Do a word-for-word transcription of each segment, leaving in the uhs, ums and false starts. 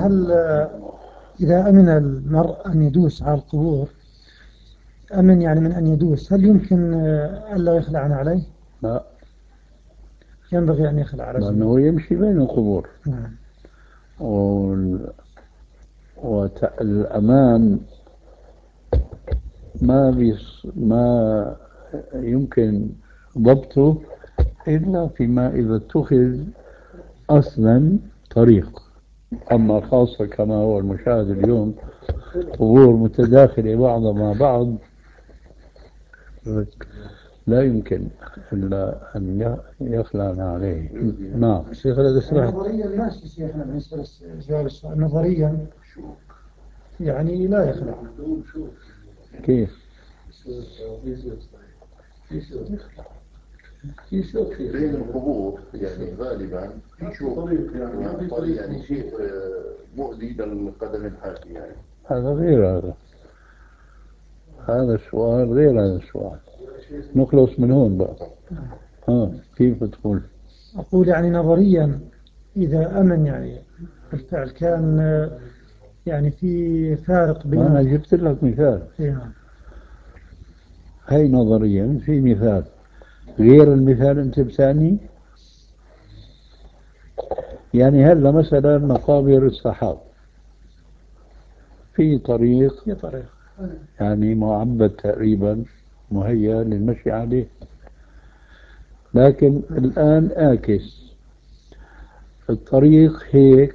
هل آه، إذا أمن المرء أن يدوس على القبور، أمن يعني من أن يدوس، هل يمكن آه، ألا يخلع عليه؟ لا، ينبغي أن يخلع رجله. لأنه يمشي بين القبور. نعم. وال... والأمان ما بيص... ما يمكن ضبطه إلا فيما إذا اتخذ أصلا طريق. أما خاصة كما هو المشاهد اليوم، قبور متداخلة بعضها مع بعض، لا يمكن إلا أن يخلعنا عليه. نعم شيخ هذا سمعت نظريا ماشي شيخنا بالنسبة لجواب السؤال، نظريا يعني لا يخلع. كيف؟ في شوك بين القبور، يعني غالبا في شوك طريق، يعني طريق، يعني شيء مؤذي للقدم الحافية يعني. هذا غير هذا هذا السؤال غير هذا السؤال. نخلص من هون بقى. ها كيف تقول؟ أقول يعني نظريا إذا أمن يعني بالفعل كان آه، يعني في فارق ما أنا بين. جبت لك مثال. نعم. هي نظريا في مثال غير المثال أنت بثاني. يعني هلا مثلا مقابر الصحابة في طريق، في طريق. يعني معبد تقريبا، مهيأ للمشي عليه. لكن الآن آكس الطريق هيك،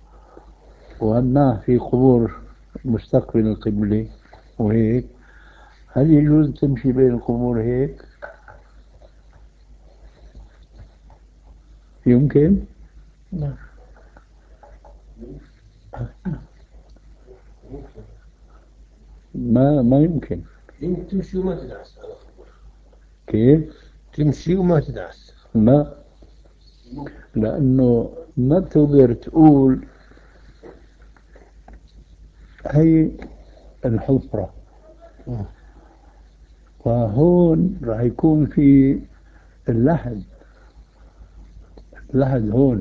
وهناه في قبور مستقبل القبلة وهيك. هل يجوز تمشي بين القبور هيك؟ يمكن؟ نعم. ما ما يمكن. يمكن تمشي وما تدعس على خبر. كيف؟ تمشي وما تدعس. لا، لأنه ما بتقدر تقول هي الحفرة، فهون راح يكون في اللحد اللحد هون،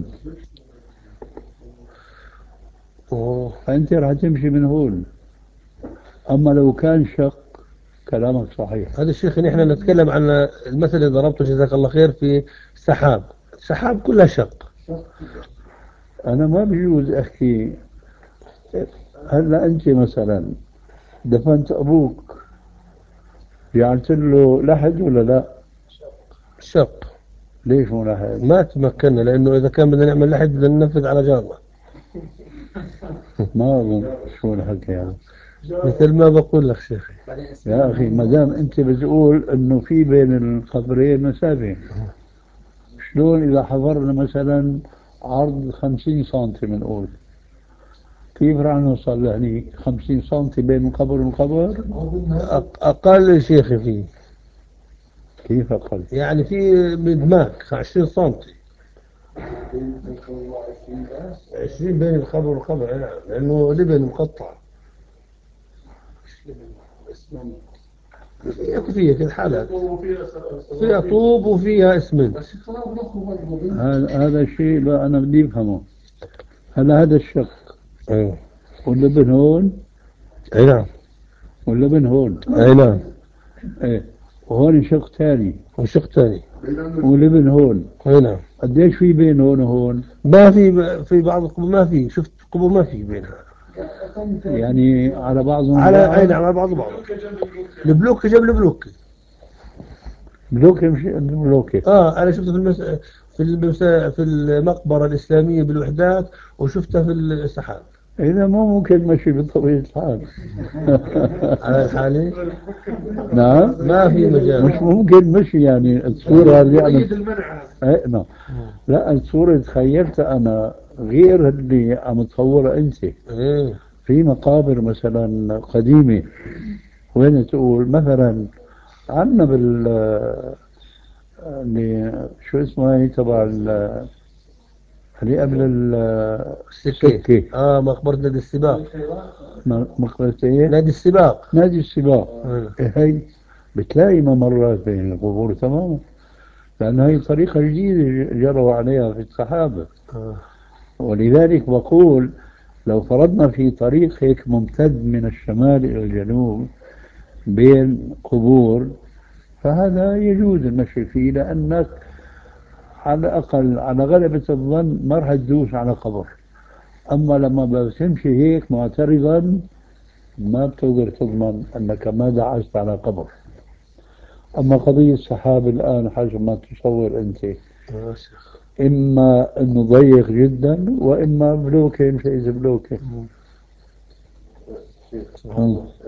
أوه. فأنت راح تمشي من هون. أما لو كان شق، كلامك صحيح. هذا الشيخ نحن نتكلم عن المثل اللي ضربته جزاك الله خير في سحاب. سحاب كلها شق. أنا ما بيجوز أحكي. هلا أنت مثلا دفنت أبوك، جعلت له لحد ولا لا؟ شق. ليش مو لحد؟ ما تمكنا، لأنه إذا كان بدنا نعمل لحد بدنا ننفذ على جارنا. ما أظن شو الحكي هذا. مثل ما بقول لك شيخي. يا أخي ما دام أنت بتقول إنه في بين القبرين مسافة، شلون إذا حضرنا مثلا عرض خمسين سنتي بنقول، كيف راح نوصل لهنيك؟ خمسين سنتي بين القبر والقبر؟ أق- أقل شيخي فيه، كيف أقل؟ يعني في مدماك عشرين سنتي. عشرين بين الخبر والخبر، نعم، لأنه لبن مقطع. فيها فيها كل حالات، فيها طوب وفيها اسمنت. هذا هذا الشيء بقى أنا بدي أفهمه. هلا هذا الشق ايوه. واللبن هون اي نعم. واللبن هون. اي نعم. إيه، وهون شق ثاني وشق ثاني. ولبن هون. اي نعم. قديش في بين هون وهون؟ ما في في بعض القبور ما في، شفت قبور ما في بينها. يعني على بعضهم على اي بعض. نعم، على بعض بعض. البلوك جنب البلوك. بلوكة مش بلوكة. اه انا شفته في المس... في المس... في المقبرة الإسلامية بالوحدات، وشفتها في السحاب. إذا مو ممكن مشي بطبيعة الحال. على الحالة نعم، ما في مجال. مش ممكن مشي. يعني الصورة اللي أنا إيه نعم. لا، الصورة اللي تخيلتها أنا غير اللي عم تصورها أنت. ايه. في مقابر مثلا قديمة، وين تقول مثلا عندنا بال اللي شو اسمه هي تبع ال- اللي قبل ال- السكة. السكة. اه مقبرة نادي السباق. مقبرة ايه؟ نادي السباق. نادي السباق. آه. إيه هي بتلاقي ممرات بين القبور تماما، لأن هي طريقة جديدة جروا عليها في الصحابة. آه. ولذلك بقول لو فرضنا في طريق هيك ممتد من الشمال إلى الجنوب بين قبور، فهذا يجوز المشي فيه، لأنك على الأقل على غلبة الظن ما راح تدوس على قبر. أما لما بتمشي هيك معترضا ما بتقدر تضمن أنك ما دعست على قبر. أما قضية السحاب الآن حسب ما تصور أنت، إما أنه ضيق جدا وإما بلوكة، مش إذا بلوكة.